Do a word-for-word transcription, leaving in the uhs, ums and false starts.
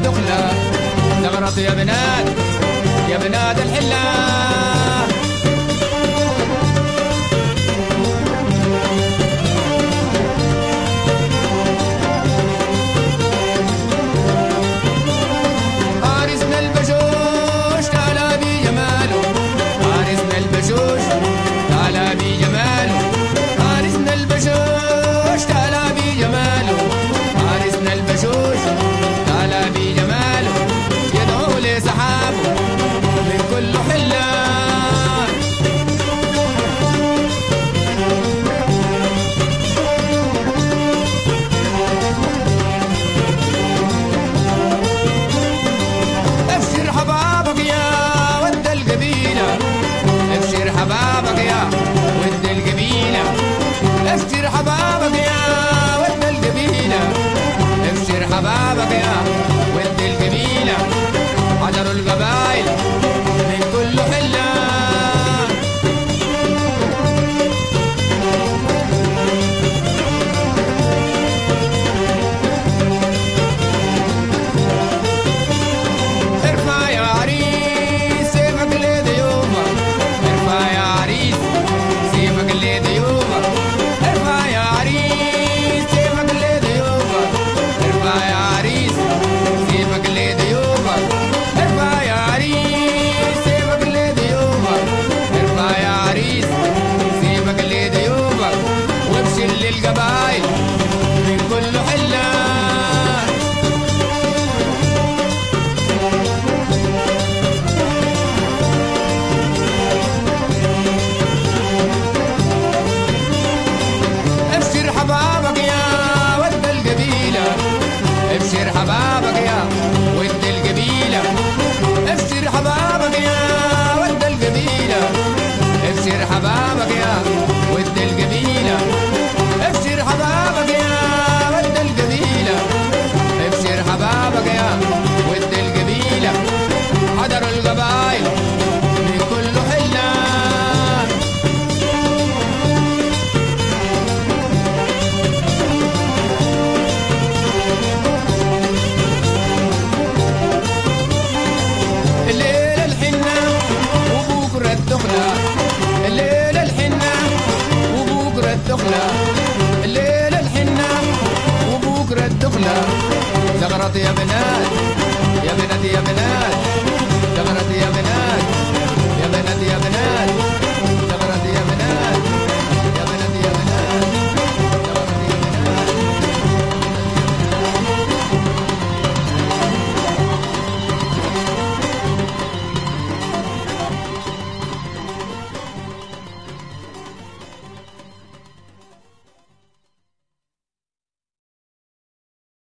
الدخلة زغرط يا بنات يا بنات الحلة. عريسنا البشوش تعالى بجماله عريسنا البشوش تعالى بجماله عريسنا البشوش تعالى بجماله عريسنا البشوش تعالى بجماله يدعو لسحابه من كل حلة. ابشر حبابك يا ود القبيلة ابشر حبابك يا ود القبيلة ابشر حبابك يا ود القبيلة ابشر حبابك يا ود القبيلة حضروا القبائل من كل حلة. ارفع يا عريس سيفك لضيوفك ارفع يا عريس سيفك لضيوفك ارفع يا عريس سيفك لضيوفك ارفع يا عريس سيفك لضيوفك ارفع يا عريس سيفك لضيوفك ارفع يا عريس سيفك لضيوفك وابشر للقبائل من كل حلة. ابشر حبابك يا ود القبيلة ابشر حبابك يا ود القبيلة ابشر حبابك يا ود القبيلة ابشر حبابك يا ود القبيلة ابشر حبابك يا ود القبيلة ابشر حبابك يا ود القبيلة حضروا القبائل من كل حلة. الليلة الحنة وبكرة الدخلة الليلة الحنة وبكرة الدخلة الليلة الحنة وبكرة الدخلة زغرط يا بنات يا بنات يا بنات